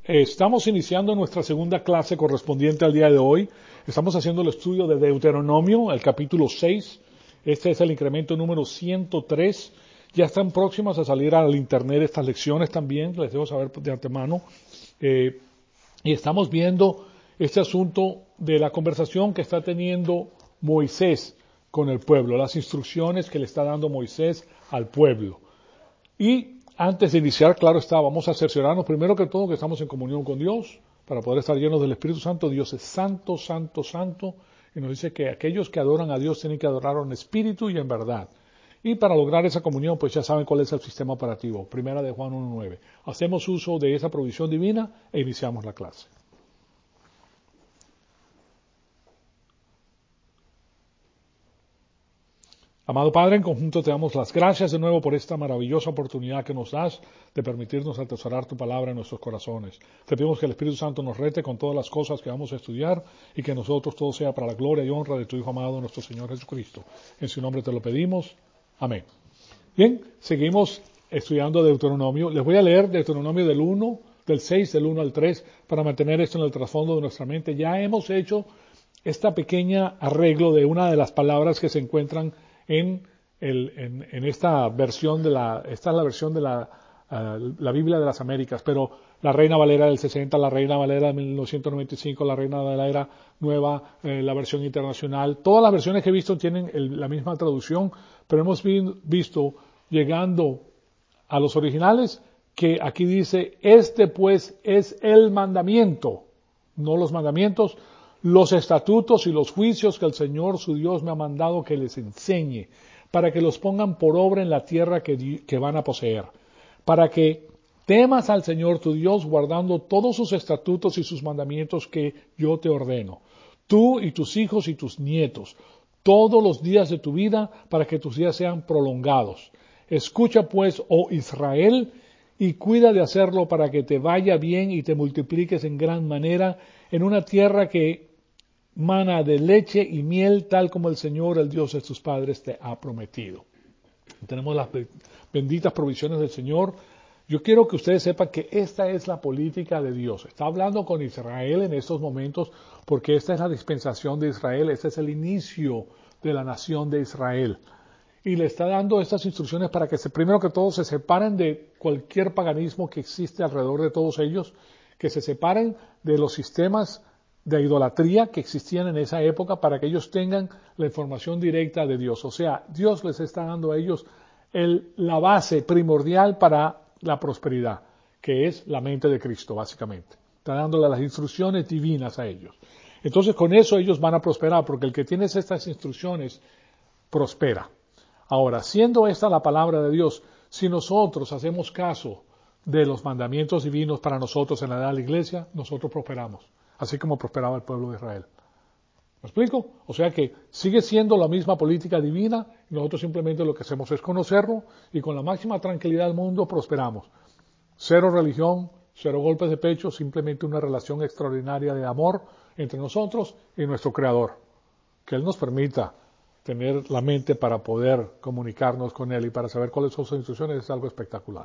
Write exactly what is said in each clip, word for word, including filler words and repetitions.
eh, estamos iniciando nuestra segunda clase correspondiente al día de hoy. Estamos haciendo el estudio de Deuteronomio, el capítulo seis. Este es el incremento número ciento tres. Ya están próximas a salir al internet estas lecciones también, les debo saber de antemano. Eh, y estamos viendo este asunto de la conversación que está teniendo Moisés con el pueblo, las instrucciones que le está dando Moisés al pueblo. Y antes de iniciar, claro está, vamos a cerciorarnos primero que todo que estamos en comunión con Dios para poder estar llenos del Espíritu Santo. Dios es santo, santo, santo, y nos dice que aquellos que adoran a Dios tienen que adorarlo en espíritu y en verdad. Y para lograr esa comunión, pues ya saben cuál es el sistema operativo. Primera de Juan uno nueve. Hacemos uso de esa provisión divina e iniciamos la clase. Amado Padre, en conjunto te damos las gracias de nuevo por esta maravillosa oportunidad que nos das de permitirnos atesorar tu palabra en nuestros corazones. Te pedimos que el Espíritu Santo nos rete con todas las cosas que vamos a estudiar y que nosotros todo sea para la gloria y honra de tu Hijo amado, nuestro Señor Jesucristo. En su nombre te lo pedimos. Amén. Bien, seguimos estudiando Deuteronomio. Les voy a leer Deuteronomio del uno, del seis, del uno al tres, para mantener esto en el trasfondo de nuestra mente. Ya hemos hecho esta pequeña arreglo de una de las palabras que se encuentran en, el, en, en esta versión de la, esta es la versión de la, uh, la Biblia de las Américas, pero la Reina Valera del sesenta, la Reina Valera de mil novecientos noventa y cinco, la Reina Valera nueva, eh, la versión internacional, todas las versiones que he visto tienen el, la misma traducción, pero hemos vi, visto llegando a los originales que aquí dice, este pues es el mandamiento, no los mandamientos, los estatutos y los juicios que el Señor su Dios me ha mandado que les enseñe, para que los pongan por obra en la tierra que, que van a poseer, para que temas al Señor tu Dios guardando todos sus estatutos y sus mandamientos que yo te ordeno, tú y tus hijos y tus nietos, todos los días de tu vida, para que tus días sean prolongados. Escucha pues, oh Israel, y cuida de hacerlo para que te vaya bien y te multipliques en gran manera en una tierra que mana de leche y miel, tal como el Señor, el Dios de tus padres, te ha prometido. Tenemos las benditas provisiones del Señor. Yo quiero que ustedes sepan que esta es la política de Dios. Está hablando con Israel en estos momentos porque esta es la dispensación de Israel, este es el inicio de la nación de Israel. Y le está dando estas instrucciones para que se, primero que todo se separen de cualquier paganismo que existe alrededor de todos ellos, que se separen de los sistemas de idolatría que existían en esa época para que ellos tengan la información directa de Dios. O sea, Dios les está dando a ellos el, la base primordial para la prosperidad, que es la mente de Cristo, básicamente. Está dándole las instrucciones divinas a ellos. Entonces, con eso ellos van a prosperar, porque el que tiene estas instrucciones prospera. Ahora, siendo esta la palabra de Dios, si nosotros hacemos caso de los mandamientos divinos para nosotros en la edad de la iglesia, nosotros prosperamos, así como prosperaba el pueblo de Israel. ¿Me explico? O sea que sigue siendo la misma política divina, y nosotros simplemente lo que hacemos es conocerlo y con la máxima tranquilidad del mundo prosperamos. Cero religión, cero golpes de pecho, simplemente una relación extraordinaria de amor entre nosotros y nuestro Creador. Que Él nos permita tener la mente para poder comunicarnos con Él y para saber cuáles son sus instrucciones es algo espectacular.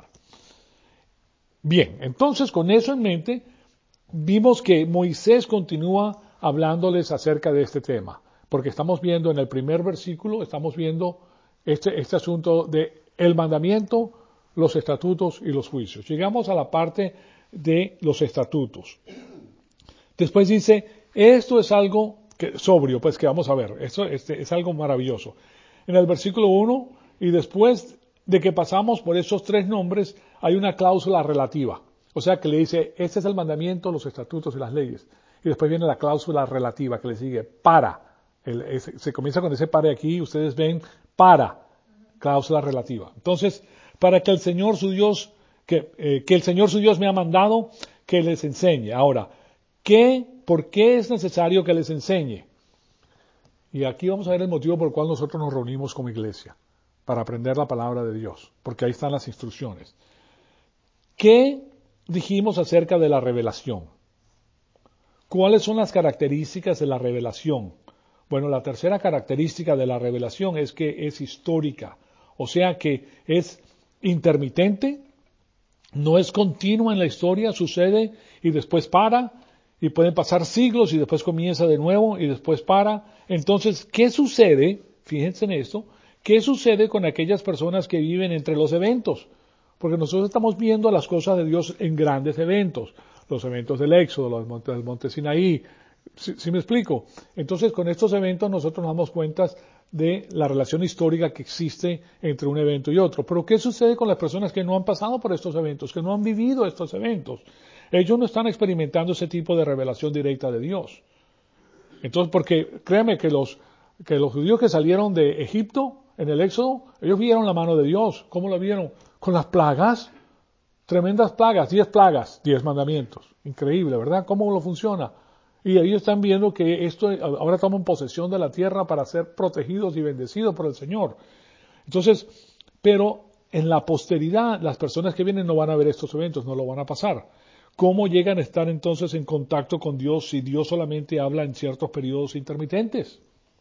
Bien, entonces con eso en mente, vimos que Moisés continúa hablándoles acerca de este tema, porque estamos viendo en el primer versículo, estamos viendo este, este asunto de el mandamiento, los estatutos y los juicios. Llegamos a la parte de los estatutos. Después dice, esto es algo que, sobrio, pues que vamos a ver, esto este, es algo maravilloso. En el versículo uno, y después de que pasamos por esos tres nombres, hay una cláusula relativa. O sea que le dice, este es el mandamiento, los estatutos y las leyes. Y después viene la cláusula relativa que le sigue, para. El, es, se comienza con ese para aquí, ustedes ven, para, cláusula relativa. Entonces, para que el Señor su Dios, que, eh, que el Señor su Dios me ha mandado que les enseñe. Ahora, ¿qué, ¿por qué es necesario que les enseñe? Y aquí vamos a ver el motivo por el cual nosotros nos reunimos como iglesia, para aprender la palabra de Dios, porque ahí están las instrucciones. ¿Qué dijimos acerca de la revelación? ¿Cuáles son las características de la revelación? Bueno, la tercera característica de la revelación es que es histórica, o sea que es intermitente, no es continua en la historia, sucede y después para, y pueden pasar siglos y después comienza de nuevo y después para. Entonces, ¿qué sucede? Fíjense en esto. ¿Qué sucede con aquellas personas que viven entre los eventos? Porque nosotros estamos viendo las cosas de Dios en grandes eventos. Los eventos del Éxodo, los montes del monte Sinaí. ¿Sí, sí me explico? Entonces, con estos eventos nosotros nos damos cuenta de la relación histórica que existe entre un evento y otro. Pero ¿qué sucede con las personas que no han pasado por estos eventos, que no han vivido estos eventos? Ellos no están experimentando ese tipo de revelación directa de Dios. Entonces, porque créanme que los, que los judíos que salieron de Egipto en el Éxodo, ellos vieron la mano de Dios. ¿Cómo la vieron? Con las plagas. Tremendas plagas, diez plagas, diez mandamientos. Increíble, ¿verdad? ¿Cómo lo funciona? Y ellos están viendo que esto ahora toman posesión de la tierra para ser protegidos y bendecidos por el Señor. Entonces, pero en la posteridad, las personas que vienen no van a ver estos eventos, no lo van a pasar. ¿Cómo llegan a estar entonces en contacto con Dios si Dios solamente habla en ciertos periodos intermitentes?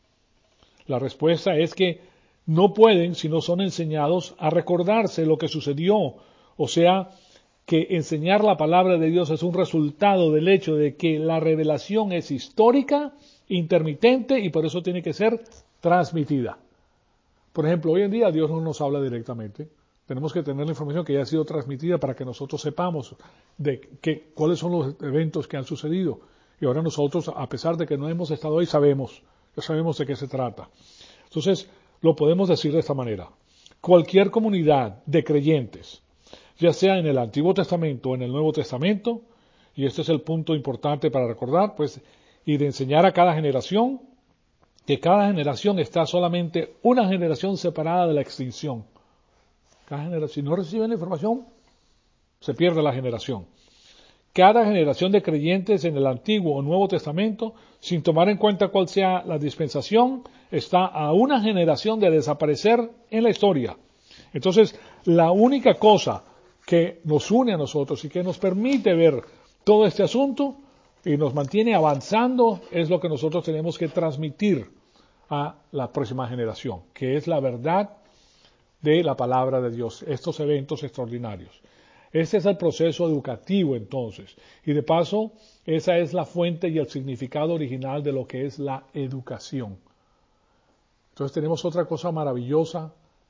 La respuesta es que no pueden si no son enseñados a recordarse lo que sucedió. O sea, que enseñar la palabra de Dios es un resultado del hecho de que la revelación es histórica, intermitente y por eso tiene que ser transmitida. Por ejemplo, hoy en día Dios no nos habla directamente. Tenemos que tener la información que ya ha sido transmitida para que nosotros sepamos de que, cuáles son los eventos que han sucedido. Y ahora nosotros, a pesar de que no hemos estado ahí, sabemos, ya sabemos de qué se trata. Entonces, lo podemos decir de esta manera. Cualquier comunidad de creyentes, ya sea en el Antiguo Testamento o en el Nuevo Testamento, y este es el punto importante para recordar, pues, y de enseñar a cada generación, que cada generación está solamente una generación separada de la extinción. Cada generación, si no reciben la información, se pierde la generación. Cada generación de creyentes en el Antiguo o Nuevo Testamento, sin tomar en cuenta cuál sea la dispensación, está a una generación de desaparecer en la historia. Entonces, la única cosa que nos une a nosotros y que nos permite ver todo este asunto y nos mantiene avanzando es lo que nosotros tenemos que transmitir a la próxima generación, que es la verdad de la palabra de Dios, estos eventos extraordinarios. Este es el proceso educativo entonces, y de paso, esa es la fuente y el significado original de lo que es la educación. Entonces tenemos otra cosa maravillosa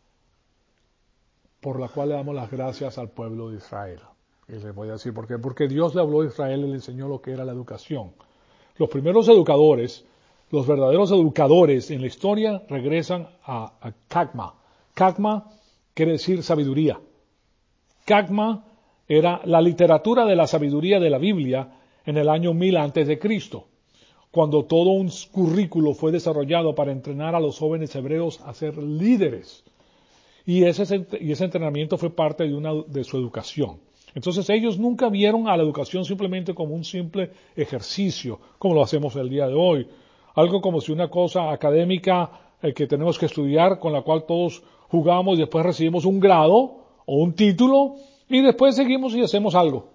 por la cual le damos las gracias al pueblo de Israel. Y les voy a decir por qué. Porque Dios le habló a Israel y le enseñó lo que era la educación. Los primeros educadores, los verdaderos educadores en la historia regresan a, a Cagma. Cagma quiere decir sabiduría. Cagma era la literatura de la sabiduría de la Biblia en el año mil antes de Cristo, cuando todo un currículo fue desarrollado para entrenar a los jóvenes hebreos a ser líderes. Y ese, y ese entrenamiento fue parte de, una, de su educación. Entonces ellos nunca vieron a la educación simplemente como un simple ejercicio, como lo hacemos el día de hoy. Algo como si una cosa académica eh, que tenemos que estudiar, con la cual todos jugamos y después recibimos un grado o un título y después seguimos y hacemos algo.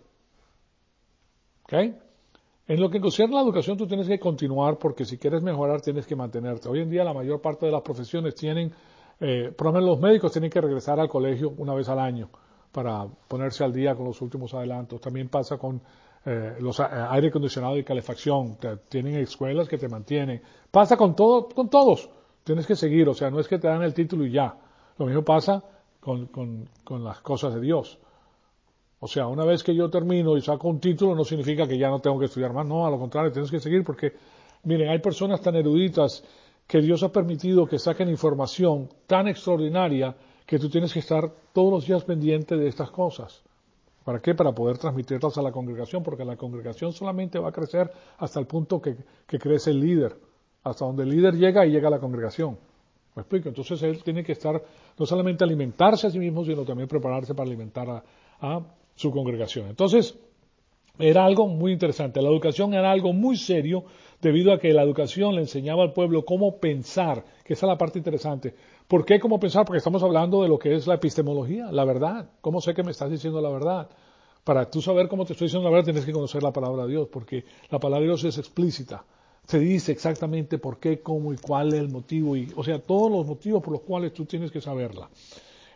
¿Okay? En lo que concierne a la educación tú tienes que continuar porque si quieres mejorar tienes que mantenerte. Hoy en día la mayor parte de las profesiones tienen Eh, por lo menos los médicos tienen que regresar al colegio una vez al año para ponerse al día con los últimos adelantos. También pasa con eh, los eh, aire acondicionado y calefacción. Te, tienen escuelas que te mantienen. Pasa con todo, con todos. Tienes que seguir, o sea, no es que te dan el título y ya. Lo mismo pasa con, con, con las cosas de Dios. O sea, una vez que yo termino y saco un título no significa que ya no tengo que estudiar más. No, a lo contrario, tienes que seguir porque, miren, hay personas tan eruditas que Dios ha permitido que saquen información tan extraordinaria que tú tienes que estar todos los días pendiente de estas cosas. ¿Para qué? Para poder transmitirlas a la congregación, porque la congregación solamente va a crecer hasta el punto que, que crece el líder. Hasta donde el líder llega y llega a la congregación. ¿Me explico? Entonces él tiene que estar, no solamente alimentarse a sí mismo, sino también prepararse para alimentar a, a su congregación. Entonces, era algo muy interesante. La educación era algo muy serio debido a que la educación le enseñaba al pueblo cómo pensar, que esa es la parte interesante. ¿Por qué cómo pensar? Porque estamos hablando de lo que es la epistemología, la verdad. ¿Cómo sé que me estás diciendo la verdad? Para tú saber cómo te estoy diciendo la verdad tienes que conocer la palabra de Dios, porque la palabra de Dios es explícita. Se dice exactamente por qué, cómo y cuál es el motivo, y, o sea, todos los motivos por los cuales tú tienes que saberla.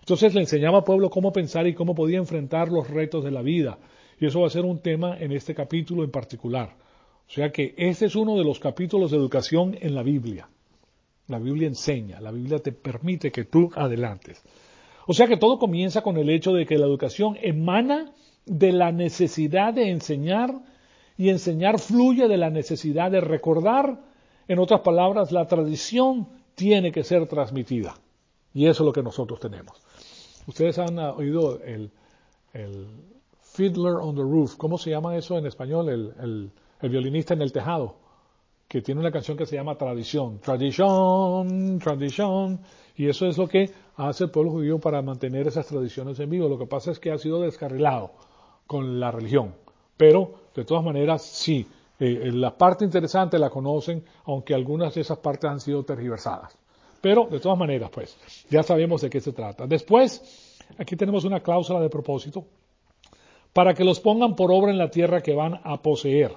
Entonces le enseñaba al pueblo cómo pensar y cómo podía enfrentar los retos de la vida. Y eso va a ser un tema en este capítulo en particular. O sea que este es uno de los capítulos de educación en la Biblia. La Biblia enseña, la Biblia te permite que tú adelantes. O sea que todo comienza con el hecho de que la educación emana de la necesidad de enseñar y enseñar fluye de la necesidad de recordar. En otras palabras, la tradición tiene que ser transmitida. Y eso es lo que nosotros tenemos. Ustedes han oído el, el Fiddler on the Roof. ¿Cómo se llama eso en español? El, el, el violinista en el tejado, que tiene una canción que se llama Tradición. Tradición, tradición. Y eso es lo que hace el pueblo judío para mantener esas tradiciones en vivo. Lo que pasa es que ha sido descarrilado con la religión. Pero, de todas maneras, sí. Eh, la parte interesante la conocen, aunque algunas de esas partes han sido tergiversadas. Pero, de todas maneras, pues, ya sabemos de qué se trata. Después, aquí tenemos una cláusula de propósito para que los pongan por obra en la tierra que van a poseer.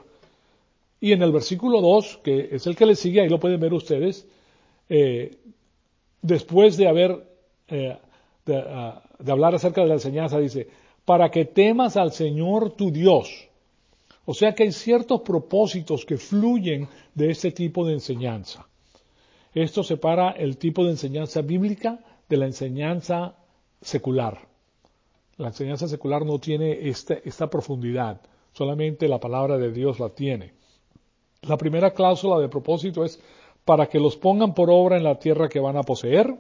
Y en el versículo dos, que es el que le sigue, ahí lo pueden ver ustedes, eh, después de haber, eh, de, uh, de hablar acerca de la enseñanza, dice, para que temas al Señor tu Dios. O sea que hay ciertos propósitos que fluyen de este tipo de enseñanza. Esto separa el tipo de enseñanza bíblica de la enseñanza secular. La enseñanza secular no tiene esta, esta profundidad, solamente la palabra de Dios la tiene. La primera cláusula de propósito es para que los pongan por obra en la tierra que van a poseer.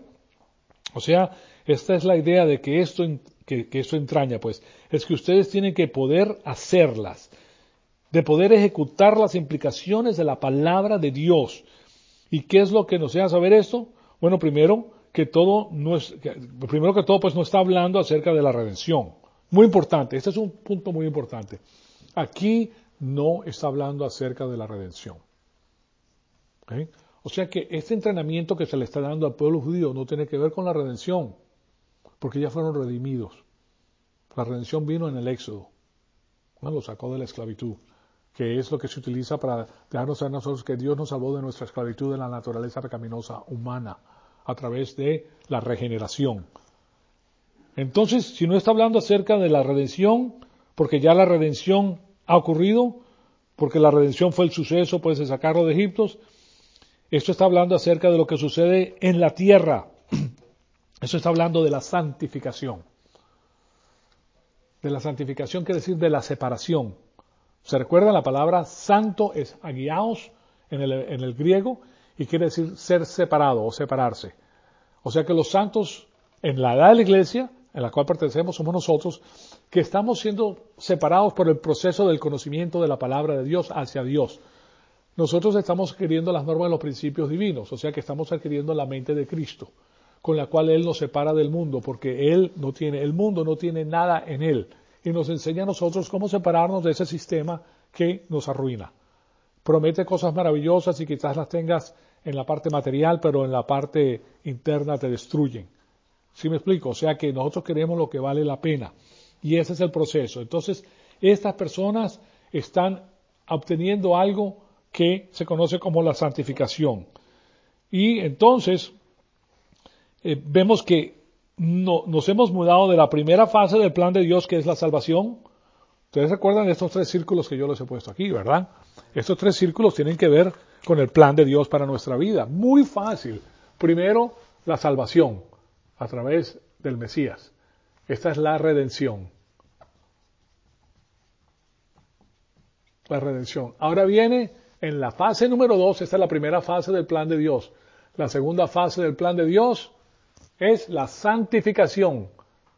O sea, esta es la idea de que esto, que, que esto entraña, pues, es que ustedes tienen que poder hacerlas, de poder ejecutar las implicaciones de la palabra de Dios. ¿Y qué es lo que nos deja saber esto? Bueno, primero que todo, no es, que, primero que todo, pues no está hablando acerca de la redención. Muy importante, este es un punto muy importante. Aquí no está hablando acerca de la redención. ¿Okay? O sea que este entrenamiento que se le está dando al pueblo judío no tiene que ver con la redención, porque ya fueron redimidos. La redención vino en el Éxodo, ¿no? Lo sacó de la esclavitud, que es lo que se utiliza para dejarnos saber nosotros que Dios nos salvó de nuestra esclavitud de la naturaleza pecaminosa humana a través de la regeneración. Entonces, si no está hablando acerca de la redención, porque ya la redención ha ocurrido, porque la redención fue el suceso pues de sacarlo de Egipto, esto está hablando acerca de lo que sucede en la tierra. Esto está hablando de la santificación. De la santificación quiere decir de la separación. ¿Se recuerda? La palabra santo es agiaos en el, en el griego y quiere decir ser separado o separarse. O sea que los santos en la edad de la iglesia, en la cual pertenecemos, somos nosotros, que estamos siendo separados por el proceso del conocimiento de la palabra de Dios hacia Dios. Nosotros estamos adquiriendo las normas de los principios divinos, o sea que estamos adquiriendo la mente de Cristo, con la cual Él nos separa del mundo, porque Él no tiene, el mundo no tiene nada en Él, y nos enseña a nosotros cómo separarnos de ese sistema que nos arruina. Promete cosas maravillosas y quizás las tengas en la parte material, pero en la parte interna te destruyen. ¿Sí me explico? O sea que nosotros queremos lo que vale la pena, y ese es el proceso. Entonces, estas personas están obteniendo algo que se conoce como la santificación. Y entonces, eh, vemos que no, nos hemos mudado de la primera fase del plan de Dios, que es la salvación. Ustedes recuerdan estos tres círculos que yo les he puesto aquí, ¿verdad? Estos tres círculos tienen que ver con el plan de Dios para nuestra vida. Muy fácil. Primero, la salvación a través del Mesías. Esta es la redención. La redención. Ahora viene en la fase número dos, esta es la primera fase del plan de Dios. La segunda fase del plan de Dios es la santificación.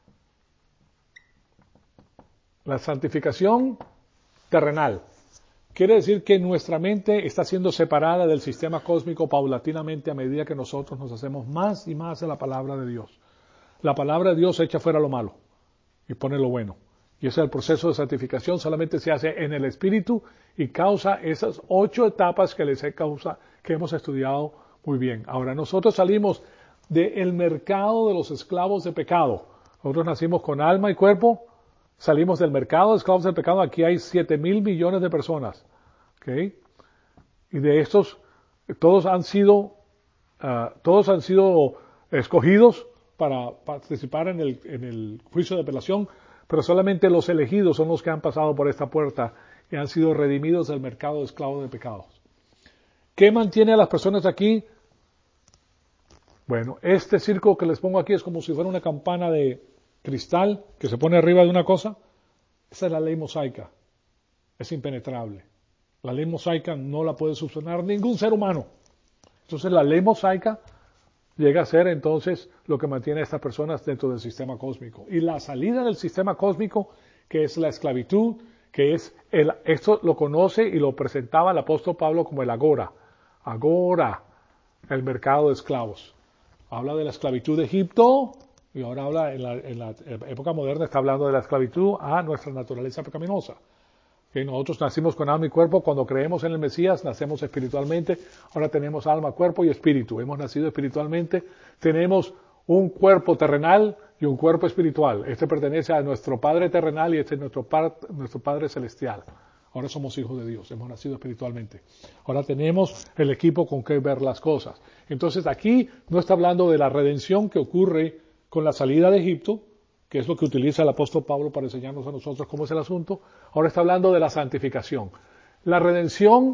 La santificación terrenal. Quiere decir que nuestra mente está siendo separada del sistema cósmico paulatinamente a medida que nosotros nos hacemos más y más de la palabra de Dios. La palabra de Dios echa fuera lo malo y pone lo bueno. Y ese es el proceso de santificación, solamente se hace en el Espíritu y causa esas ocho etapas que les he causa, que hemos estudiado muy bien. Ahora, nosotros salimos del mercado de los esclavos de pecado. Nosotros nacimos con alma y cuerpo, salimos del mercado de esclavos del pecado. Aquí hay siete mil millones de personas. ¿Okay? Y de estos, todos han sido, uh, todos han sido escogidos para participar en el, en el juicio de apelación, pero solamente los elegidos son los que han pasado por esta puerta y han sido redimidos del mercado de esclavos de pecados. ¿Qué mantiene a las personas aquí? Bueno, este círculo que les pongo aquí es como si fuera una campana de cristal que se pone arriba de una cosa. Esa es la ley mosaica. Es impenetrable. La ley mosaica no la puede subsanar ningún ser humano. Entonces la ley mosaica llega a ser entonces lo que mantiene a estas personas dentro del sistema cósmico. Y la salida del sistema cósmico, que es la esclavitud, que es el, esto lo conoce y lo presentaba el apóstol Pablo como el agora. Agora, el mercado de esclavos. Habla de la esclavitud de Egipto y ahora habla en la, en la época moderna está hablando de la esclavitud a nuestra naturaleza pecaminosa. Que nosotros nacimos con alma y cuerpo, cuando creemos en el Mesías nacemos espiritualmente, ahora tenemos alma, cuerpo y espíritu, hemos nacido espiritualmente, tenemos un cuerpo terrenal y un cuerpo espiritual, este pertenece a nuestro Padre terrenal y este es nuestro, par, nuestro Padre celestial, ahora somos hijos de Dios, hemos nacido espiritualmente, ahora tenemos el equipo con que ver las cosas. Entonces aquí no está hablando de la redención que ocurre con la salida de Egipto, que es lo que utiliza el apóstol Pablo para enseñarnos a nosotros cómo es el asunto. Ahora está hablando de la santificación. La redención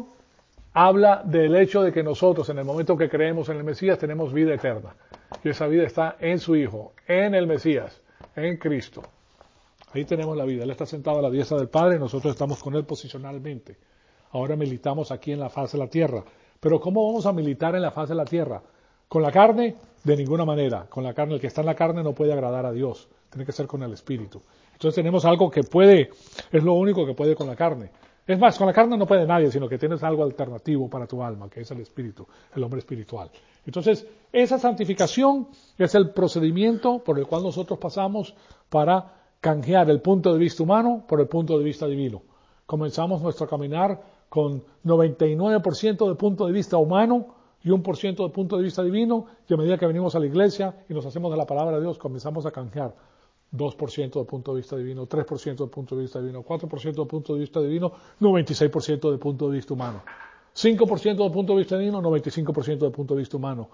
habla del hecho de que nosotros, en el momento que creemos en el Mesías, tenemos vida eterna. Y esa vida está en su Hijo, en el Mesías, en Cristo. Ahí tenemos la vida. Él está sentado a la diestra del Padre y nosotros estamos con Él posicionalmente. Ahora militamos aquí en la faz de la tierra. Pero ¿cómo vamos a militar en la faz de la tierra? ¿Con la carne? De ninguna manera. Con la carne, el que está en la carne no puede agradar a Dios. Tiene que ser con el Espíritu. Entonces tenemos algo que puede, es lo único que puede con la carne. Es más, con la carne no puede nadie, sino que tienes algo alternativo para tu alma, que es el Espíritu, el hombre espiritual. Entonces, esa santificación es el procedimiento por el cual nosotros pasamos para canjear el punto de vista humano por el punto de vista divino. Comenzamos nuestro caminar con noventa y nueve por ciento de punto de vista humano y un por ciento de punto de vista divino, y a medida que venimos a la iglesia y nos hacemos de la palabra de Dios, comenzamos a canjear dos por ciento de punto de vista divino, tres por ciento de punto de vista divino, cuatro por ciento de punto de vista divino, noventa y seis por ciento de punto de vista humano. cinco por ciento de punto de vista divino, noventa y cinco por ciento de punto de vista humano.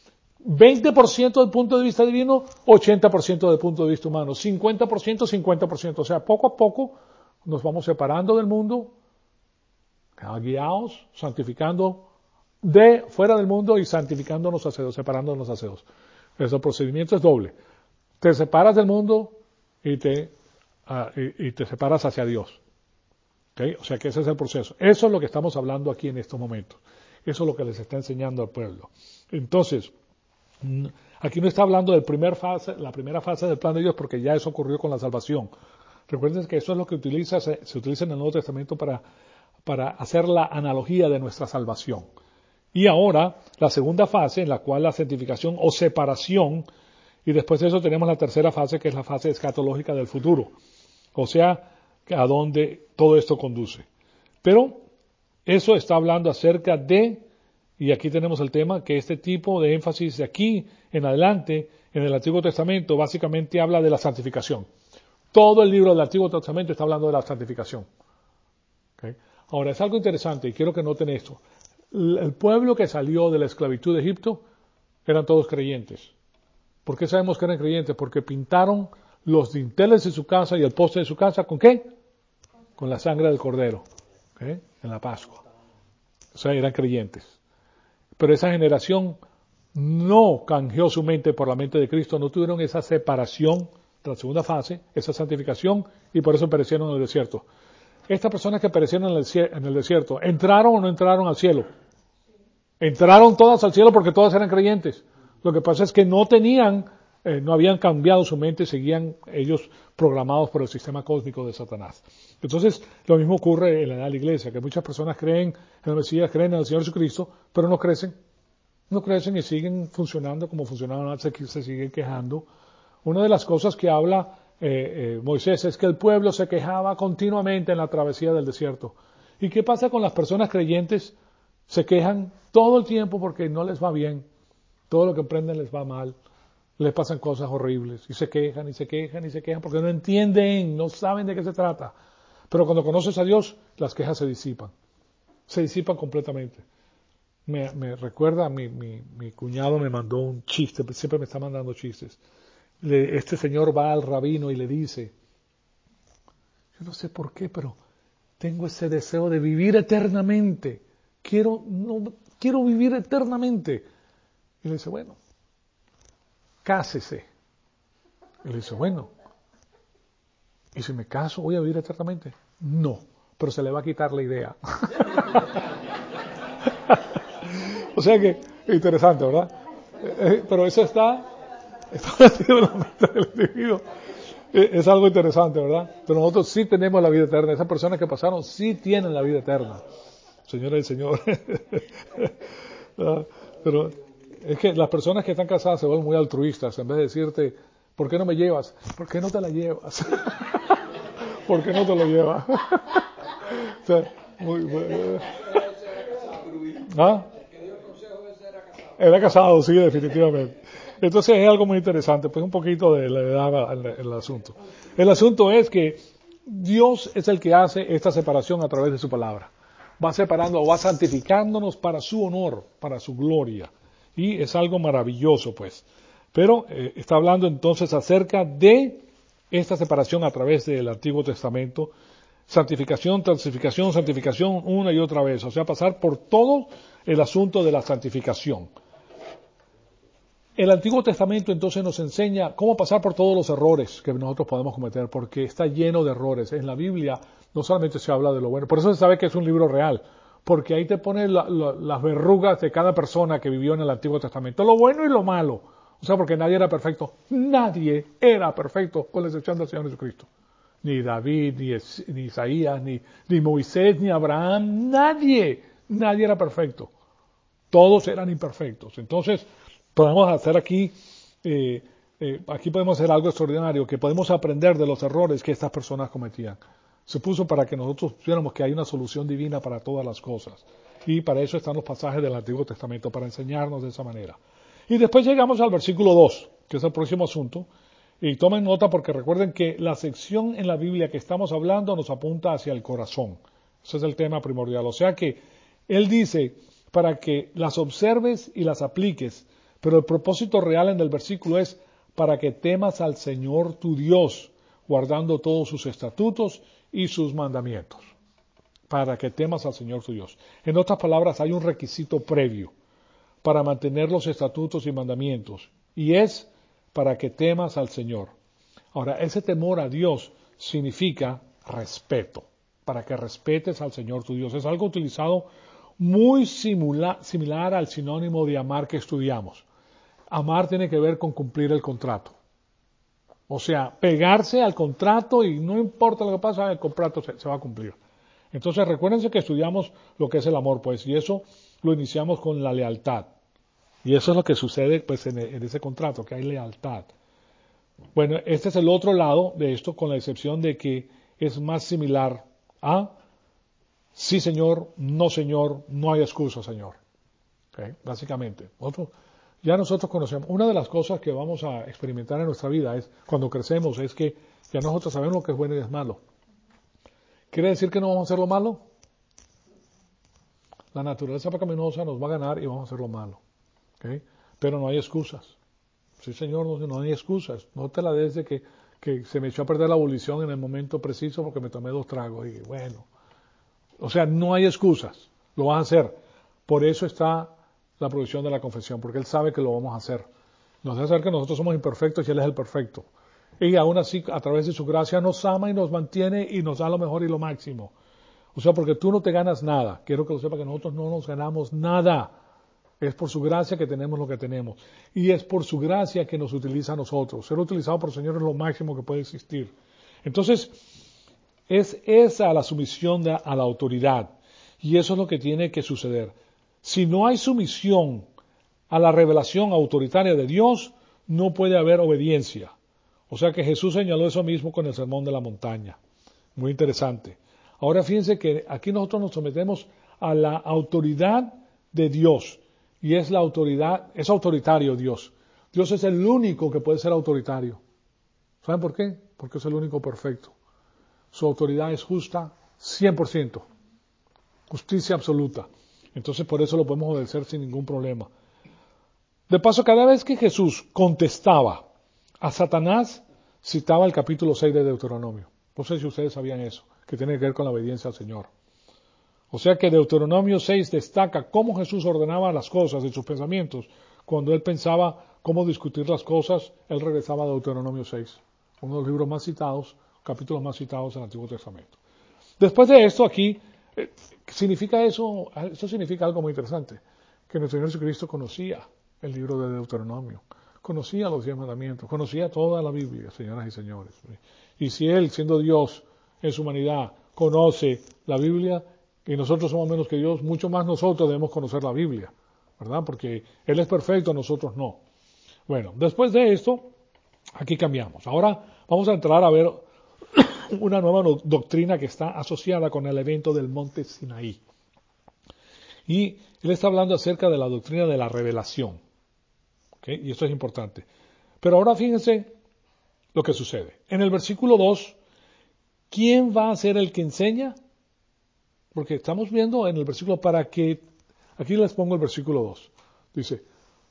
veinte por ciento del punto de vista divino, ochenta por ciento del punto de vista humano. cincuenta por ciento, cincuenta por ciento. O sea, poco a poco nos vamos separando del mundo, guiados, santificando de fuera del mundo y santificándonos hacia Dios, separándonos hacia Dios. Ese procedimiento es doble. Te separas del mundo y te, uh, y, y te separas hacia Dios. ¿Okay? O sea que ese es el proceso. Eso es lo que estamos hablando aquí en estos momentos. Eso es lo que les está enseñando al pueblo. Entonces, aquí no está hablando de primer fase, la primera fase del plan de Dios, porque ya eso ocurrió con la salvación. Recuerden que eso es lo que utiliza, se, se utiliza en el Nuevo Testamento para, para hacer la analogía de nuestra salvación. Y ahora, la segunda fase, en la cual la santificación o separación, y después de eso tenemos la tercera fase, que es la fase escatológica del futuro. O sea, a dónde todo esto conduce. Pero eso está hablando acerca de, y aquí tenemos el tema, que este tipo de énfasis de aquí en adelante, en el Antiguo Testamento, básicamente habla de la santificación. Todo el libro del Antiguo Testamento está hablando de la santificación. ¿Okay? Ahora, es algo interesante, y quiero que noten esto. El pueblo que salió de la esclavitud de Egipto eran todos creyentes. ¿Por qué sabemos que eran creyentes? Porque pintaron los dinteles de su casa y el poste de su casa, ¿con qué? Con la sangre del cordero, ¿okay? En la Pascua. O sea, eran creyentes. Pero esa generación no canjeó su mente por la mente de Cristo, no tuvieron esa separación de la segunda fase, esa santificación, y por eso perecieron en el desierto. Estas personas que perecieron en el, en el desierto, ¿entraron o no entraron al cielo? Entraron todas al cielo porque todas eran creyentes. Lo que pasa es que no tenían, eh, no habían cambiado su mente, seguían ellos programados por el sistema cósmico de Satanás. Entonces, lo mismo ocurre en la edad de la iglesia, que muchas personas creen en el Mesías, creen en el Señor Jesucristo, pero no crecen. No crecen y siguen funcionando como funcionaban antes, se siguen quejando. Una de las cosas que habla eh, eh, Moisés es que el pueblo se quejaba continuamente en la travesía del desierto. ¿Y qué pasa con las personas creyentes? Se quejan todo el tiempo porque no les va bien. Todo lo que emprenden les va mal, les pasan cosas horribles y se quejan y se quejan y se quejan porque no entienden, no saben de qué se trata. Pero cuando conoces a Dios, las quejas se disipan, se disipan completamente. Me, me recuerda, mi, mi, mi cuñado me mandó un chiste, siempre me está mandando chistes. le, este señor va al rabino y le dice, yo no sé por qué, pero tengo ese deseo de vivir eternamente. Quiero, no, quiero vivir eternamente. Y le dice, bueno, cásese. Y le dice, bueno, ¿y si me caso voy a vivir eternamente? No, pero se le va a quitar la idea. O sea que, interesante, ¿verdad? Eh, pero eso está, está en la mente del individuo. Eh, es algo interesante, ¿verdad? Pero nosotros sí tenemos la vida eterna. Esas personas que pasaron sí tienen la vida eterna. Señora y Señor. Pero es que las personas que están casadas se vuelven muy altruistas. En vez de decirte, ¿por qué no me llevas? ¿Por qué no te la llevas? ¿Por qué no te lo llevas? O sea, muy, muy, ¿ah? Era casado, sí, definitivamente. Entonces es algo muy interesante, pues un poquito de la edad en el asunto. El asunto es que Dios es el que hace esta separación a través de su palabra. Va separando o va santificándonos para su honor, para su gloria. Y es algo maravilloso, pues. Pero eh, está hablando entonces acerca de esta separación a través del Antiguo Testamento. Santificación, santificación, santificación, una y otra vez. O sea, pasar por todo el asunto de la santificación. El Antiguo Testamento entonces nos enseña cómo pasar por todos los errores que nosotros podemos cometer, porque está lleno de errores. En la Biblia no solamente se habla de lo bueno, por eso se sabe que es un libro real, porque ahí te pone la, la, las verrugas de cada persona que vivió en el Antiguo Testamento, lo bueno y lo malo. O sea, porque nadie era perfecto. Nadie era perfecto, con la excepción del Señor Jesucristo. Ni David, ni, es, ni Isaías, ni, ni Moisés, ni Abraham, nadie, nadie era perfecto. Todos eran imperfectos. Entonces, podemos hacer aquí, eh, eh, aquí podemos hacer algo extraordinario, que podemos aprender de los errores que estas personas cometían. Se puso para que nosotros viéramos que hay una solución divina para todas las cosas. Y para eso están los pasajes del Antiguo Testamento, para enseñarnos de esa manera. Y después llegamos al versículo dos, que es el próximo asunto. Y tomen nota porque recuerden que la sección en la Biblia que estamos hablando nos apunta hacia el corazón. Ese es el tema primordial. O sea que él dice, para que las observes y las apliques, pero el propósito real en el versículo es para que temas al Señor tu Dios, guardando todos sus estatutos y sus mandamientos. Para que temas al Señor tu Dios. En otras palabras, hay un requisito previo para mantener los estatutos y mandamientos, y es para que temas al Señor. Ahora, ese temor a Dios significa respeto, para que respetes al Señor tu Dios. Es algo utilizado muy simula, similar al sinónimo de amar que estudiamos. Amar tiene que ver con cumplir el contrato. O sea, pegarse al contrato y no importa lo que pasa, el contrato se, se va a cumplir. Entonces, recuérdense que estudiamos lo que es el amor, pues, y eso lo iniciamos con la lealtad. Y eso es lo que sucede, pues, en, en ese contrato, que hay lealtad. Bueno, este es el otro lado de esto, con la excepción de que es más similar a sí, señor, no, señor, no hay excusa, señor. ¿Okay? Básicamente. Otro, ya nosotros conocemos. Una de las cosas que vamos a experimentar en nuestra vida es, cuando crecemos, es que ya nosotros sabemos lo que es bueno y es malo. ¿Quiere decir que no vamos a hacer lo malo? La naturaleza pecaminosa nos va a ganar y vamos a hacer lo malo. ¿Okay? Pero no hay excusas. Sí, señor, no, no hay excusas. No te la des de que, que se me echó a perder la abolición en el momento preciso porque me tomé dos tragos. Y bueno. O sea, no hay excusas. Lo vas a hacer. Por eso está la provisión de la confesión, porque Él sabe que lo vamos a hacer. Nos hace saber que nosotros somos imperfectos y Él es el perfecto. Y aún así, a través de su gracia, nos ama y nos mantiene y nos da lo mejor y lo máximo. O sea, porque tú no te ganas nada. Quiero que lo sepa que nosotros no nos ganamos nada. Es por su gracia que tenemos lo que tenemos. Y es por su gracia que nos utiliza a nosotros. Ser utilizado por el Señor es lo máximo que puede existir. Entonces, es esa la sumisión de, a la autoridad. Y eso es lo que tiene que suceder. Si no hay sumisión a la revelación autoritaria de Dios, no puede haber obediencia. O sea que Jesús señaló eso mismo con el sermón de la montaña. Muy interesante. Ahora fíjense que aquí nosotros nos sometemos a la autoridad de Dios. Y es la autoridad, es autoritario Dios. Dios es el único que puede ser autoritario. ¿Saben por qué? Porque es el único perfecto. Su autoridad es justa cien por ciento. Justicia absoluta. Entonces por eso lo podemos obedecer sin ningún problema. De paso, cada vez que Jesús contestaba A Satanás citaba el capítulo seis de Deuteronomio. No sé si ustedes sabían eso, que tiene que ver con la obediencia al Señor. O sea que Deuteronomio seis destaca cómo Jesús ordenaba las cosas en sus pensamientos. Cuando él pensaba cómo discutir las cosas, él regresaba a Deuteronomio seis, uno de los libros más citados, capítulos más citados en el Antiguo Testamento. Después de esto, aquí, eh, significa eso, eso significa algo muy interesante, que nuestro Señor Jesucristo conocía el libro de Deuteronomio, conocía los diez mandamientos, conocía toda la Biblia, señoras y señores. Y si Él, siendo Dios en su humanidad, conoce la Biblia, y nosotros somos menos que Dios, mucho más nosotros debemos conocer la Biblia, ¿verdad? Porque Él es perfecto, nosotros no. Bueno, después de esto, aquí cambiamos. Ahora vamos a entrar a ver una nueva doctrina que está asociada con el evento del monte Sinaí. Y él está hablando acerca de la doctrina de la revelación. ¿Okay? Y esto es importante. Pero ahora fíjense lo que sucede. En el versículo dos, ¿quién va a ser el que enseña? Porque estamos viendo en el versículo para que, aquí les pongo el versículo dos. Dice,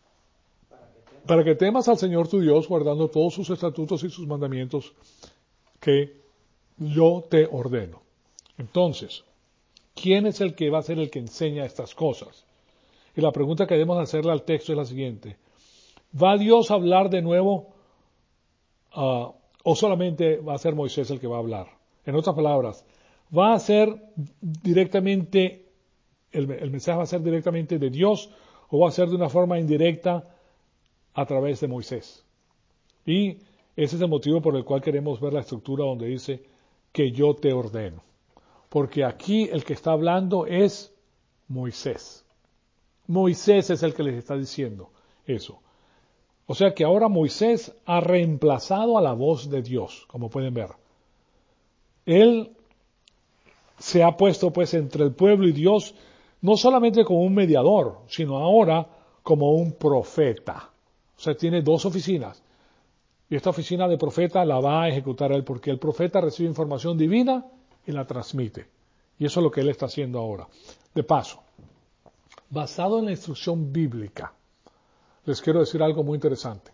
para que temas al Señor tu Dios, guardando todos sus estatutos y sus mandamientos que yo te ordeno. Entonces, ¿quién es el que va a ser el que enseña estas cosas? Y la pregunta que debemos hacerle al texto es la siguiente. ¿Va Dios a hablar de nuevo uh, o solamente va a ser Moisés el que va a hablar? En otras palabras, ¿va a ser directamente, el, el mensaje va a ser directamente de Dios o va a ser de una forma indirecta a través de Moisés? Y ese es el motivo por el cual queremos ver la estructura donde dice que yo te ordeno. Porque aquí el que está hablando es Moisés. Moisés es el que les está diciendo eso. O sea que ahora Moisés ha reemplazado a la voz de Dios, como pueden ver. Él se ha puesto pues entre el pueblo y Dios, no solamente como un mediador, sino ahora como un profeta. O sea, tiene dos oficinas. Y esta oficina de profeta la va a ejecutar él, porque el profeta recibe información divina y la transmite. Y eso es lo que él está haciendo ahora. De paso, basado en la instrucción bíblica, les quiero decir algo muy interesante.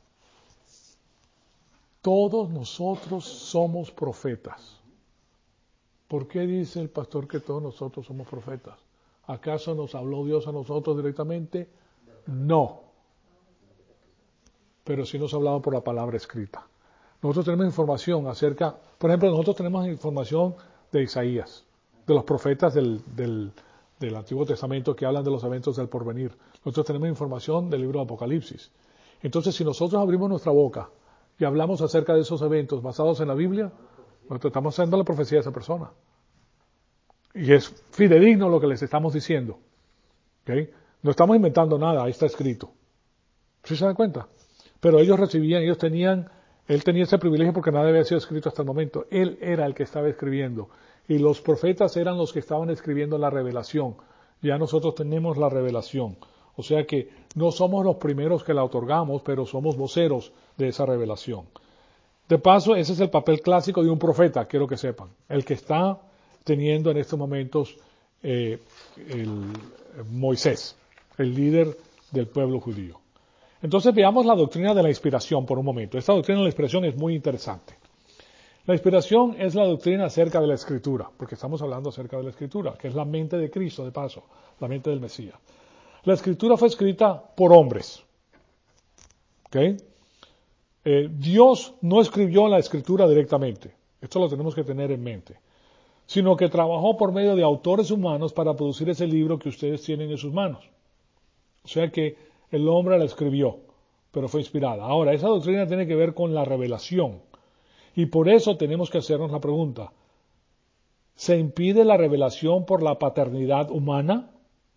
Todos nosotros somos profetas. ¿Por qué dice el pastor que todos nosotros somos profetas? ¿Acaso nos habló Dios a nosotros directamente? No. Pero sí nos hablaba por la palabra escrita. Nosotros tenemos información acerca, por ejemplo, nosotros tenemos información de Isaías, de los profetas del, del, del Antiguo Testamento que hablan de los eventos del porvenir. Nosotros tenemos información del libro de Apocalipsis. Entonces, si nosotros abrimos nuestra boca y hablamos acerca de esos eventos basados en la Biblia, nosotros estamos haciendo la profecía de esa persona. Y es fidedigno lo que les estamos diciendo. ¿Okay? No estamos inventando nada, ahí está escrito. ¿Sí se dan cuenta? Pero ellos recibían, ellos tenían, él tenía ese privilegio porque nada había sido escrito hasta el momento. Él era el que estaba escribiendo. Y los profetas eran los que estaban escribiendo la revelación. Ya nosotros tenemos la revelación. O sea que no somos los primeros que la otorgamos, pero somos voceros de esa revelación. De paso, ese es el papel clásico de un profeta, quiero que sepan. El que está teniendo en estos momentos eh, el, Moisés, el líder del pueblo judío. Entonces veamos la doctrina de la inspiración por un momento. Esta doctrina de la inspiración es muy interesante. La inspiración es la doctrina acerca de la Escritura, porque estamos hablando acerca de la Escritura, que es la mente de Cristo, de paso, la mente del Mesías. La Escritura fue escrita por hombres. ¿Okay? Eh, Dios no escribió la Escritura directamente, esto lo tenemos que tener en mente, sino que trabajó por medio de autores humanos para producir ese libro que ustedes tienen en sus manos. O sea que el hombre la escribió, pero fue inspirada. Ahora, esa doctrina tiene que ver con la revelación. Y por eso tenemos que hacernos la pregunta, ¿se impide la revelación por la paternidad humana?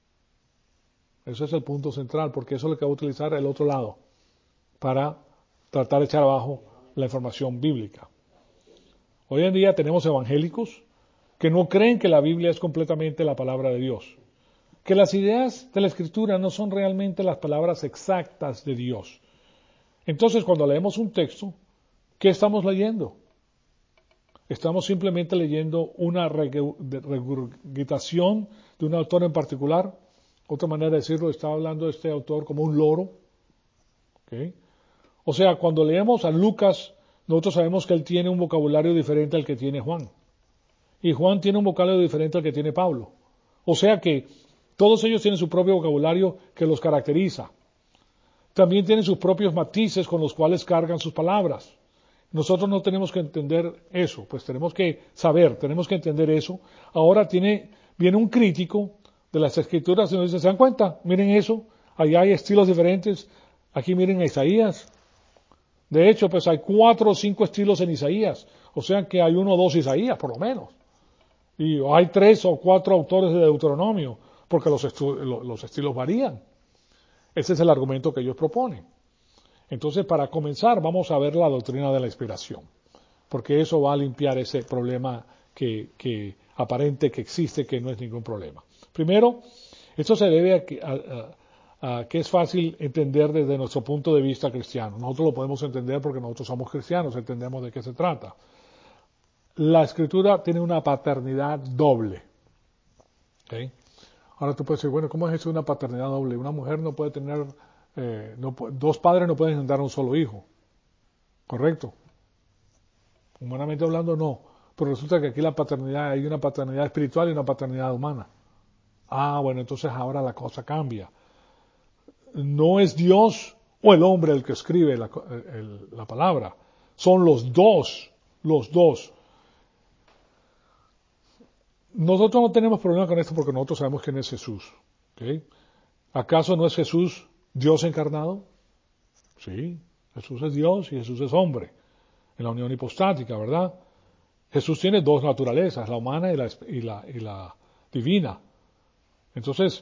Ese es el punto central, porque eso es lo que va a utilizar el otro lado para tratar de echar abajo la información bíblica. Hoy en día tenemos evangélicos que no creen que la Biblia es completamente la palabra de Dios, que las ideas de la Escritura no son realmente las palabras exactas de Dios. Entonces, cuando leemos un texto, ¿qué estamos leyendo? Estamos simplemente leyendo una regurgitación de un autor en particular. Otra manera de decirlo, está hablando este autor como un loro. ¿Okay? O sea, cuando leemos a Lucas, nosotros sabemos que él tiene un vocabulario diferente al que tiene Juan. Y Juan tiene un vocabulario diferente al que tiene Pablo. O sea que todos ellos tienen su propio vocabulario que los caracteriza. También tienen sus propios matices con los cuales cargan sus palabras. Nosotros no tenemos que entender eso, pues tenemos que saber, tenemos que entender eso. Ahora tiene, viene un crítico de las Escrituras y nos dice, ¿se dan cuenta? Miren eso, allá hay estilos diferentes, aquí miren a Isaías. De hecho, pues hay cuatro o cinco estilos en Isaías, o sea que hay uno o dos Isaías, por lo menos. Y hay tres o cuatro autores de Deuteronomio, porque los, los estilos varían. Ese es el argumento que ellos proponen. Entonces, para comenzar, vamos a ver la doctrina de la inspiración, porque eso va a limpiar ese problema que, que aparente que existe, que no es ningún problema. Primero, esto se debe a que, a, a, a que es fácil entender desde nuestro punto de vista cristiano. Nosotros lo podemos entender porque nosotros somos cristianos, entendemos de qué se trata. La Escritura tiene una paternidad doble. ¿Okay? Ahora tú puedes decir, bueno, ¿cómo es eso una paternidad doble? Una mujer no puede tener, eh, no, dos padres no pueden dar un solo hijo. ¿Correcto? Humanamente hablando, no. Pero resulta que aquí la paternidad, hay una paternidad espiritual y una paternidad humana. Ah, bueno, entonces ahora la cosa cambia. No es Dios o el hombre el que escribe la, el, la palabra. Son los dos, los dos. Nosotros no tenemos problema con esto porque nosotros sabemos quién es Jesús. ¿Okay? ¿Acaso no es Jesús Dios encarnado? Sí, Jesús es Dios y Jesús es hombre, en la unión hipostática, ¿verdad? Jesús tiene dos naturalezas, la humana y la, y la, y la divina. Entonces,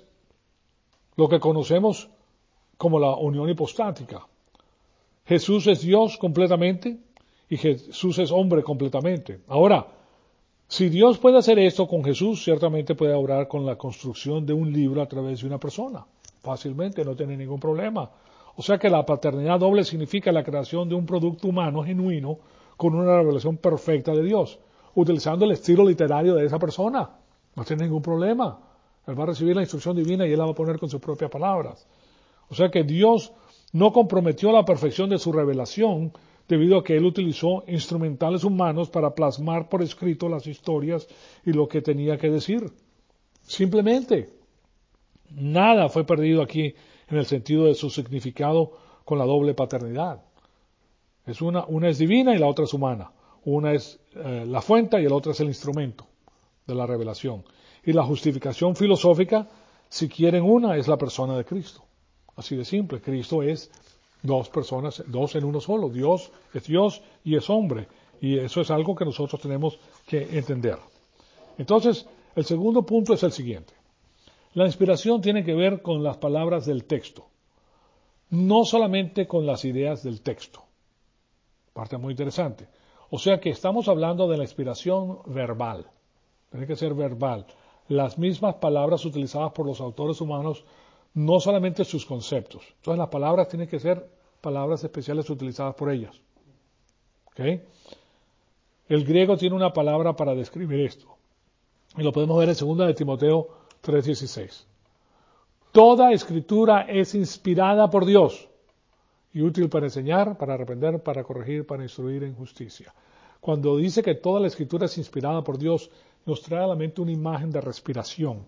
lo que conocemos como la unión hipostática. Jesús es Dios completamente y Jesús es hombre completamente. Ahora, si Dios puede hacer esto con Jesús, ciertamente puede obrar con la construcción de un libro a través de una persona. Fácilmente, no tiene ningún problema. O sea que la paternidad doble significa la creación de un producto humano genuino con una revelación perfecta de Dios, utilizando el estilo literario de esa persona. No tiene ningún problema. Él va a recibir la instrucción divina y él la va a poner con sus propias palabras. O sea que Dios no comprometió la perfección de su revelación debido a que él utilizó instrumentales humanos para plasmar por escrito las historias y lo que tenía que decir. Simplemente, nada fue perdido aquí en el sentido de su significado con la doble paternidad. Es una, una es divina y la otra es humana. Una es eh, la fuente y la otra es el instrumento de la revelación. Y la justificación filosófica, si quieren una, es la persona de Cristo. Así de simple. Cristo es dos personas, dos en uno solo. Dios es Dios y es hombre. Y eso es algo que nosotros tenemos que entender. Entonces, el segundo punto es el siguiente. La inspiración tiene que ver con las palabras del texto, no solamente con las ideas del texto. Parte muy interesante. O sea que estamos hablando de la inspiración verbal. Tiene que ser verbal. Las mismas palabras utilizadas por los autores humanos, no solamente sus conceptos. Entonces las palabras tienen que ser palabras especiales utilizadas por ellas. ¿Okay? El griego tiene una palabra para describir esto. Y lo podemos ver en segunda de Timoteo tres dieciséis. Toda escritura es inspirada por Dios y útil para enseñar, para reprender, para corregir, para instruir en justicia. Cuando dice que toda la escritura es inspirada por Dios, nos trae a la mente una imagen de respiración.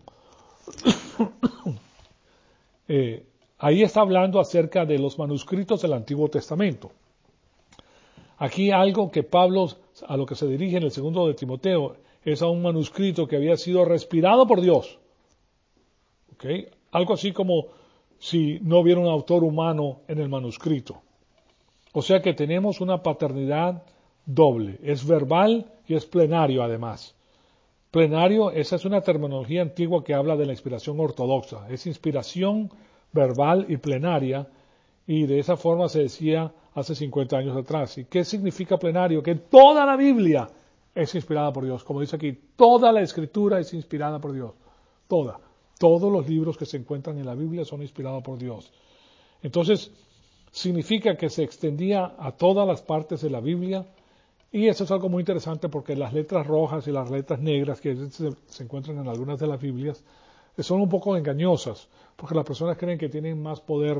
eh, ahí está hablando acerca de los manuscritos del Antiguo Testamento. Aquí algo que Pablo, a lo que se dirige en el segundo de Timoteo, es a un manuscrito que había sido respirado por Dios. ¿Okay? Algo así como si no hubiera un autor humano en el manuscrito. O sea que tenemos una paternidad doble. Es verbal y es plenario además. Plenario, esa es una terminología antigua que habla de la inspiración ortodoxa. Es inspiración verbal y plenaria, y de esa forma se decía hace cincuenta años atrás. ¿Y qué significa plenario? Que toda la Biblia es inspirada por Dios. Como dice aquí, toda la Escritura es inspirada por Dios. Toda. Todos los libros que se encuentran en la Biblia son inspirados por Dios. Entonces, significa que se extendía a todas las partes de la Biblia. Y eso es algo muy interesante porque las letras rojas y las letras negras que se, se encuentran en algunas de las Biblias son un poco engañosas, porque las personas creen que tienen más poder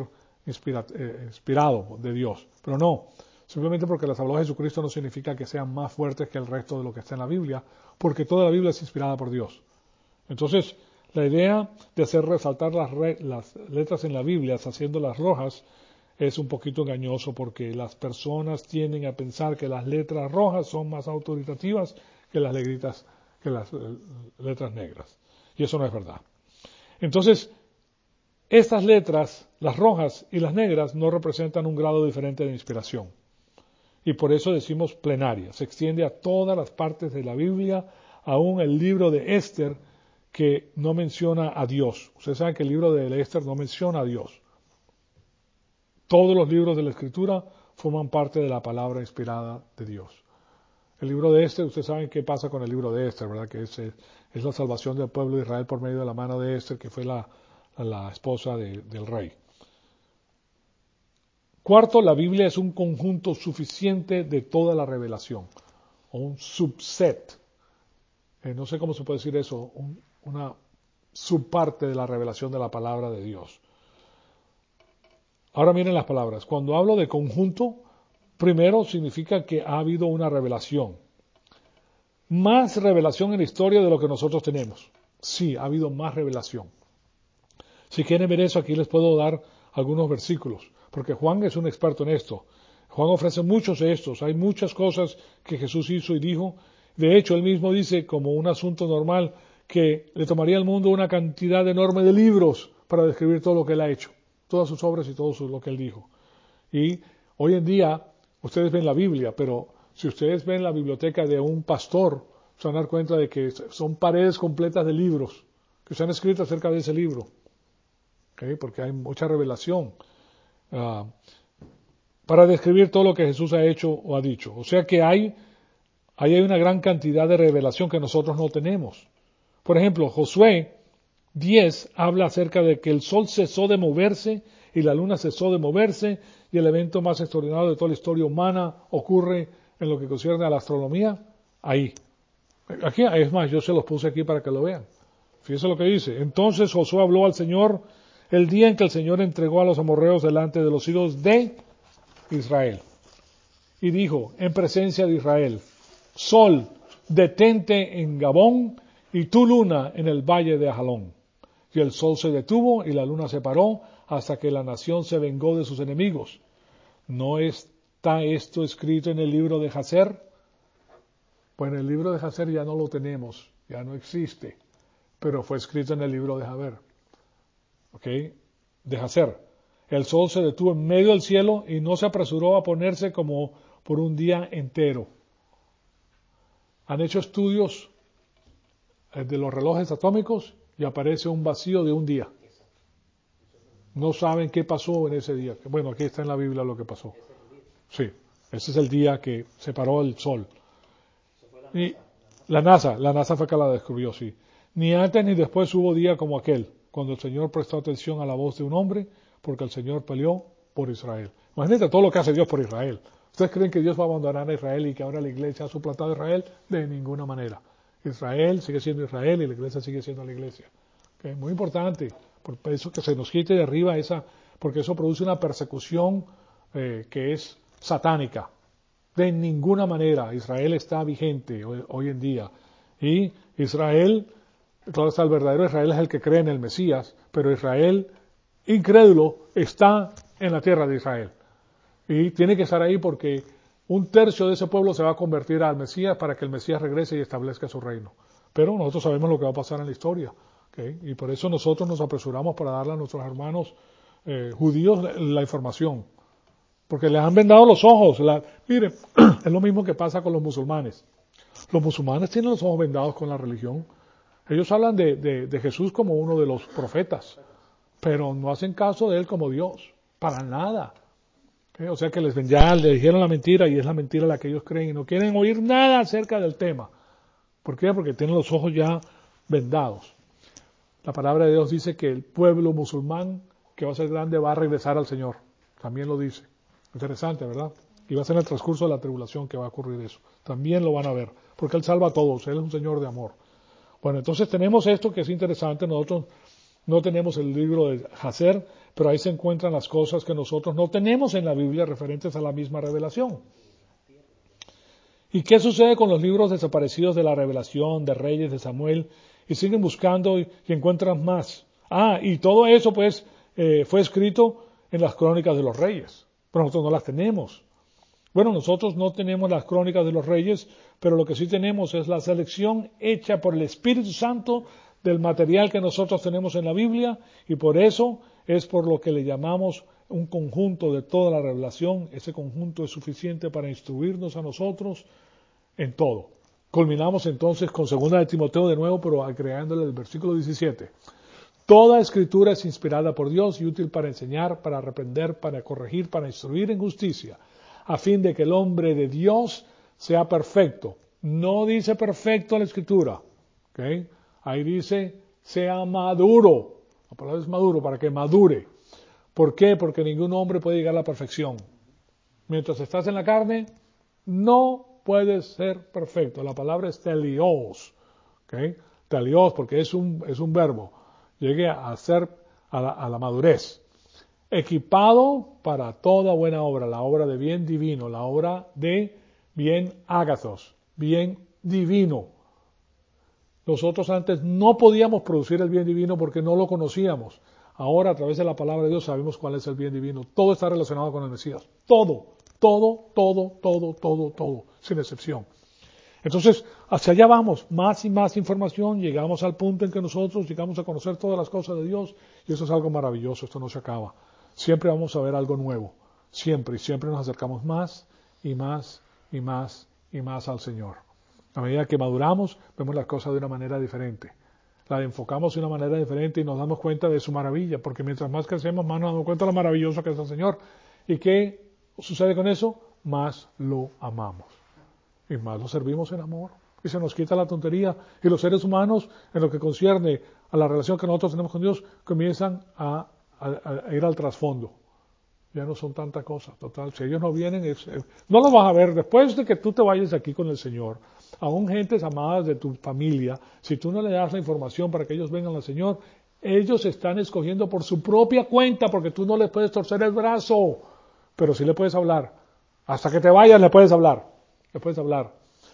inspira, eh, inspirado de Dios. Pero no, simplemente porque las habló Jesucristo no significa que sean más fuertes que el resto de lo que está en la Biblia, porque toda la Biblia es inspirada por Dios. Entonces, la idea de hacer resaltar las, re, las letras en la Biblia, haciéndolas rojas, es un poquito engañoso porque las personas tienden a pensar que las letras rojas son más autoritativas que las, legritas, que las eh, letras negras. Y eso no es verdad. Entonces, estas letras, las rojas y las negras, no representan un grado diferente de inspiración. Y por eso decimos plenaria. Se extiende a todas las partes de la Biblia, aún el libro de Esther, que no menciona a Dios. Ustedes saben que el libro de Esther no menciona a Dios. Todos los libros de la Escritura forman parte de la palabra inspirada de Dios. El libro de Esther, ustedes saben qué pasa con el libro de Esther, ¿verdad? Que es, es la salvación del pueblo de Israel por medio de la mano de Esther, que fue la, la esposa de, del rey. Cuarto, la Biblia es un conjunto suficiente de toda la revelación, o un subset. Eh, no sé cómo se puede decir eso, un, una subparte de la revelación de la palabra de Dios. Ahora miren las palabras. Cuando hablo de conjunto, primero significa que ha habido una revelación. Más revelación en la historia de lo que nosotros tenemos. Sí, ha habido más revelación. Si quieren ver eso, aquí les puedo dar algunos versículos, porque Juan es un experto en esto. Juan ofrece muchos de estos. Hay muchas cosas que Jesús hizo y dijo. De hecho, él mismo dice, como un asunto normal, que le tomaría al mundo una cantidad enorme de libros para describir todo lo que él ha hecho, todas sus obras y todo lo que él dijo. Y hoy en día, ustedes ven la Biblia, pero si ustedes ven la biblioteca de un pastor, se van a dar cuenta de que son paredes completas de libros que se han escrito acerca de ese libro. ¿Okay? Porque hay mucha revelación uh, para describir todo lo que Jesús ha hecho o ha dicho. O sea que hay, ahí hay una gran cantidad de revelación que nosotros no tenemos. Por ejemplo, Josué diez habla acerca de que el sol cesó de moverse y la luna cesó de moverse, y el evento más extraordinario de toda la historia humana ocurre en lo que concierne a la astronomía, ahí. Aquí, es más, yo se los puse aquí para que lo vean. Fíjense lo que dice. Entonces Josué habló al Señor el día en que el Señor entregó a los amorreos delante de los hijos de Israel. Y dijo, en presencia de Israel, sol, detente en Gabón, y tu luna en el valle de Ajalón. Y el sol se detuvo y la luna se paró hasta que la nación se vengó de sus enemigos. ¿No está esto escrito en el libro de Jacer? Pues en el libro de Jacer ya no lo tenemos, ya no existe, pero fue escrito en el libro de Javer. ¿Ok? De Jacer. El sol se detuvo en medio del cielo y no se apresuró a ponerse como por un día entero. Han hecho estudios de los relojes atómicos y aparece un vacío de un día. No saben qué pasó en ese día. Bueno, aquí está en la Biblia lo que pasó. Sí, ese es el día que se paró el sol. Y la NASA, la NASA fue que la descubrió, sí. Ni antes ni después hubo día como aquel, cuando el Señor prestó atención a la voz de un hombre, porque el Señor peleó por Israel. Imagínate todo lo que hace Dios por Israel. ¿Ustedes creen que Dios va a abandonar a Israel y que ahora la iglesia ha suplantado a Israel? De ninguna manera. Israel sigue siendo Israel y la iglesia sigue siendo la iglesia. ¿Okay? Muy importante, por eso que se nos quite de arriba esa, porque eso produce una persecución eh, que es satánica. De ninguna manera Israel está vigente hoy, hoy en día. Y Israel, claro está, el verdadero Israel es el que cree en el Mesías, pero Israel incrédulo está en la tierra de Israel. Y tiene que estar ahí porque un tercio de ese pueblo se va a convertir al Mesías para que el Mesías regrese y establezca su reino. Pero nosotros sabemos lo que va a pasar en la historia. ¿Okay? Y por eso nosotros nos apresuramos para darle a nuestros hermanos eh, judíos la, la información. Porque les han vendado los ojos. La, miren, es lo mismo que pasa con los musulmanes. Los musulmanes tienen los ojos vendados con la religión. Ellos hablan de, de, de Jesús como uno de los profetas, pero no hacen caso de él como Dios. Para nada. O sea que les ven, ya le dijeron la mentira y es la mentira la que ellos creen y no quieren oír nada acerca del tema. ¿Por qué? Porque tienen los ojos ya vendados. La palabra de Dios dice que el pueblo musulmán que va a ser grande va a regresar al Señor. También lo dice. Interesante, ¿verdad? Y va a ser en el transcurso de la tribulación que va a ocurrir eso. También lo van a ver, porque Él salva a todos, Él es un Señor de amor. Bueno, entonces tenemos esto que es interesante. Nosotros no tenemos el libro de Hacer, pero ahí se encuentran las cosas que nosotros no tenemos en la Biblia referentes a la misma revelación. ¿Y qué sucede con los libros desaparecidos de la revelación, de Reyes, de Samuel? Y siguen buscando y, y encuentran más. Ah, y todo eso pues eh, fue escrito en las crónicas de los reyes, pero nosotros no las tenemos. Bueno, nosotros no tenemos las crónicas de los reyes, pero lo que sí tenemos es la selección hecha por el Espíritu Santo del material que nosotros tenemos en la Biblia, y por eso es por lo que le llamamos un conjunto de toda la revelación. Ese conjunto es suficiente para instruirnos a nosotros en todo. Culminamos entonces con segunda de Timoteo de nuevo, pero agregándole el versículo diecisiete. Toda escritura es inspirada por Dios y útil para enseñar, para reprender, para corregir, para instruir en justicia, a fin de que el hombre de Dios sea perfecto. No dice perfecto la escritura, ¿okay? Ahí dice sea maduro. La palabra es maduro, para que madure. ¿Por qué? Porque ningún hombre puede llegar a la perfección. Mientras estás en la carne, no puedes ser perfecto. La palabra es telios, ¿okay? Telios, porque es un, es un verbo. Llegue a ser a la, a la madurez. Equipado para toda buena obra, la obra de bien divino, la obra de bien ágathos, bien divino. Nosotros antes no podíamos producir el bien divino porque no lo conocíamos. Ahora, a través de la palabra de Dios, sabemos cuál es el bien divino. Todo está relacionado con el Mesías. Todo, todo, todo, todo, todo, todo, sin excepción. Entonces, hacia allá vamos, más y más información, llegamos al punto en que nosotros llegamos a conocer todas las cosas de Dios, y eso es algo maravilloso, esto no se acaba. Siempre vamos a ver algo nuevo, siempre, y siempre nos acercamos más y más y más y más al Señor. A medida que maduramos, vemos las cosas de una manera diferente. La enfocamos de una manera diferente y nos damos cuenta de su maravilla, porque mientras más crecemos, más nos damos cuenta de lo maravilloso que es el Señor. ¿Y qué sucede con eso? Más lo amamos. Y más lo servimos en amor. Y se nos quita la tontería. Y los seres humanos, en lo que concierne a la relación que nosotros tenemos con Dios, comienzan a, a, a ir al trasfondo. Ya no son tanta cosa. Total, si ellos no vienen, es, es, no los vas a ver. Después de que tú te vayas aquí con el Señor, aún gentes amadas de tu familia, si tú no le das la información para que ellos vengan al Señor, ellos están escogiendo por su propia cuenta, porque tú no les puedes torcer el brazo, pero sí le puedes hablar. Hasta que te vayas le puedes hablar. Le puedes hablar.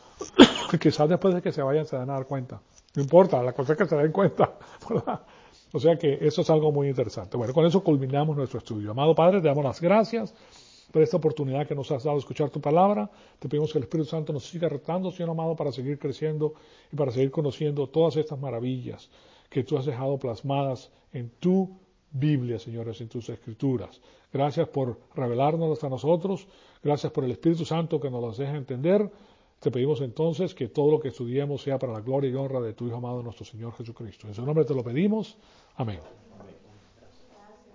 Quizás después de que se vayan se van a dar cuenta. No importa, la cosa es que se den cuenta, ¿verdad? O sea que eso es algo muy interesante. Bueno, con eso culminamos nuestro estudio. Amado Padre, te damos las gracias por esta oportunidad que nos has dado de escuchar tu palabra. Te pedimos que el Espíritu Santo nos siga retando, Señor amado, para seguir creciendo y para seguir conociendo todas estas maravillas que tú has dejado plasmadas en tu Biblia, señores, en tus Escrituras. Gracias por revelárnoslas a nosotros. Gracias por el Espíritu Santo que nos las deja entender. Te pedimos entonces que todo lo que estudiemos sea para la gloria y honra de tu Hijo amado, nuestro Señor Jesucristo. En su nombre te lo pedimos. Amén.